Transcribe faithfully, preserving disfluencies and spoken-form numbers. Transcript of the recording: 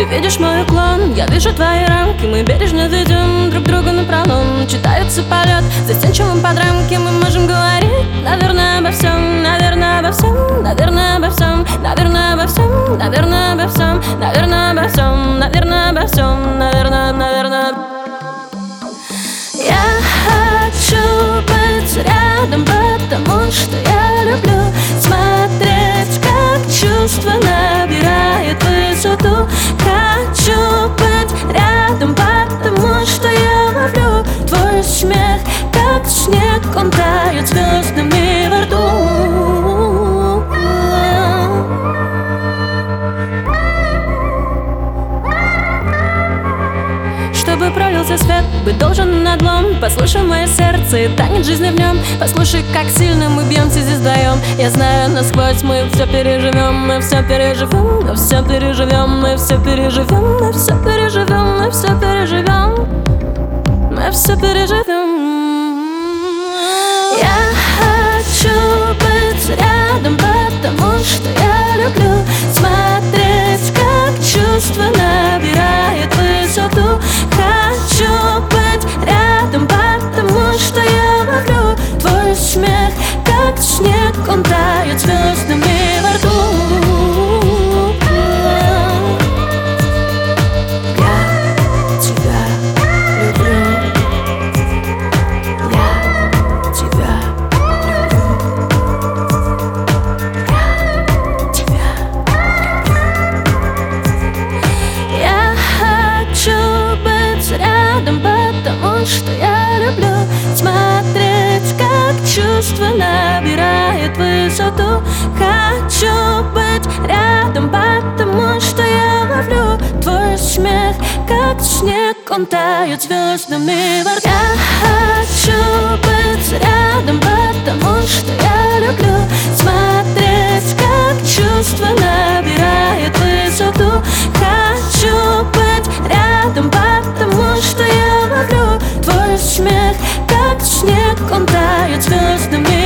видишь мой уклон, я вижу твои рамки. Мы бережно ведем друг друга напролом. Читается полет застенчивым под рамки. Мы можем говорить, наверное, обо всем. Наверное, обо всем, наверное, обо всем. Наверное, обо всем, наверное, обо всем. Наверное, обо всем, наверное, обо всем. Наверное, наверное. Я хочу быть рядом, потому что я люблю смотреть, как чувство набирает высоту. Хочу быть рядом, потому что я ловлю твой смех, как снег, он тает звездами во рту. Чтобы пролился свет, быть должен надлом. Послушай мое сердце и танец жизни в нем. Послушай, как сильно мы бьемся здесь вдвоем. Я знаю насквозь, мы все переживем. Мы все переживем, мы все переживем. Мы все переживем, мы все переживем. Мы все переживем, мы все переживем. Я хочу быть рядом, потому что я люблю смотреть, как чувство набирает высоту. Хочу быть рядом, потому что я ловлю твой смех, как снег, он тает звездами во рту. Я тебя люблю. Я тебя люблю. Я тебя люблю. Я хочу быть рядом, потому что я люблю смотреть, как чувство набирает высоту. Хочу быть рядом, потому что я ловлю твой смех, как снег, он тает звездами во рту. Я хочу быть рядом, потому что я люблю смотреть, как чувство набирает высоту. Хочу быть рядом, потому что я ловлю твой смех, как снег, он тает звездами.